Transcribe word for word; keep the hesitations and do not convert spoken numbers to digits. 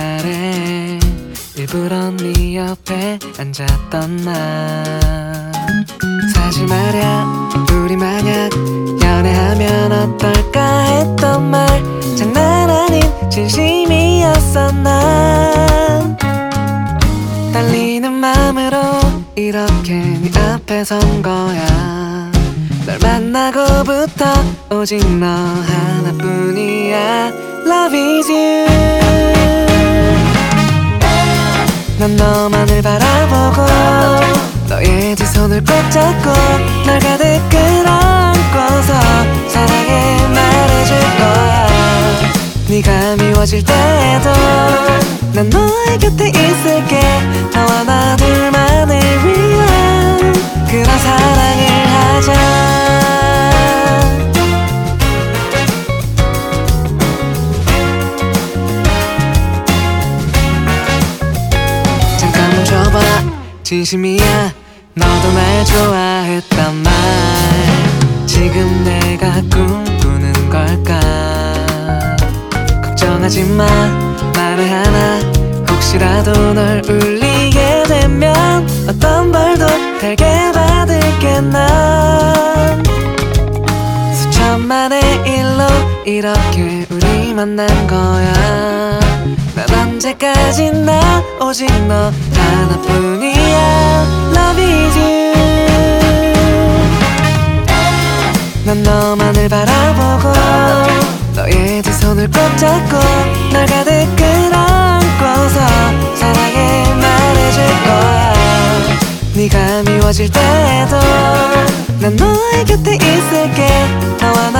그날에 일부러 네 옆에 앉았던 나. 사실 말야 우리 만약 연애하면 어떨까 했던 말 장난 아닌 진심이었어. 난 떨리는 마음으로 이렇게 네 앞에 선 거야. 널 만나고부터 오직 너 하나뿐이야. Love is you. 난 너만을 바라보고 너의 두 손을 꼭 잡고 널 가득 끌어안고서 사랑해 말해줄 거야. 네가 미워질 때에도 난 너의 곁에 있을게. 너와 나 둘만을 위한 그런 사랑을 하자. 잠깐 멈춰봐 진심이야. 너도 날 좋아했단 말 지금 내가 꿈꾸는 걸까. 걱정하지 마 말을 하나. 혹시라도 널 울리게 되면 어떤 벌도 달게 받을게. 난 수천만의 일로 이렇게 우리 만난 거야. 난 언제까지나 오직 너 하나뿐이야. Love is you. 난 너만을 바라보고 너의 두 손을 꼭 잡고 널 가득 끌어안고서 사랑해 말해줄 거야. 네가 미워질 때에도 난 너의 곁에 있을게. 너와